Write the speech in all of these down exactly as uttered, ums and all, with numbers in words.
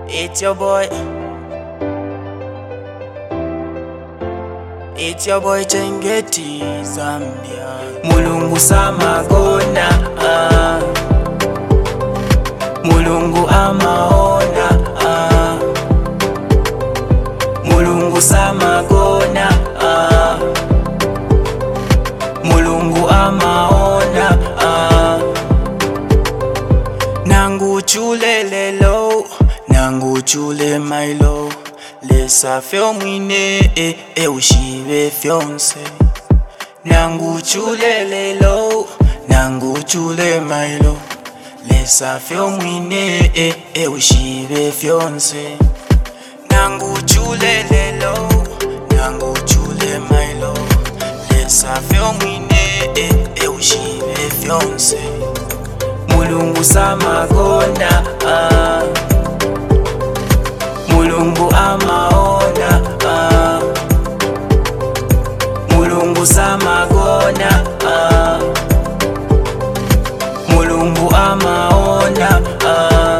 It's your boy. It's your boy Chengeti Zambia. Mulungu samagona, ah. Mulungu amaona, ah. Mulungu samagona, ah. Mulungu amaona, ah. Nangu chule lelo, nangu chule mailo. Lesa feo mwine e e ushive fionse. Nangu chule lelo, nangu chule mailo. Lesa feo mwine e e ushive fionse. Nangu chule lelo, nangu chule mailo. Lesa feo mwine e e ushive fionse. Mulungu samagona, ah. Mulungu amaona, ah. Mulungu samagona, ah. Mulungu amaona, ah.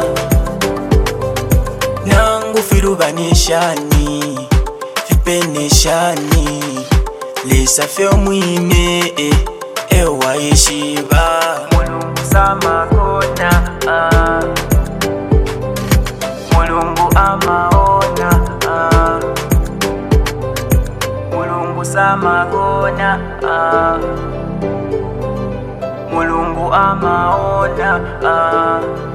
Nangu firubanishani, fipenishani. Lesa feo mwine e ewa yeshiba. Mulungu samagona, ah. Mulungu amaona, ah. Mulungu samagona, ah. Mulungu amaona, ah.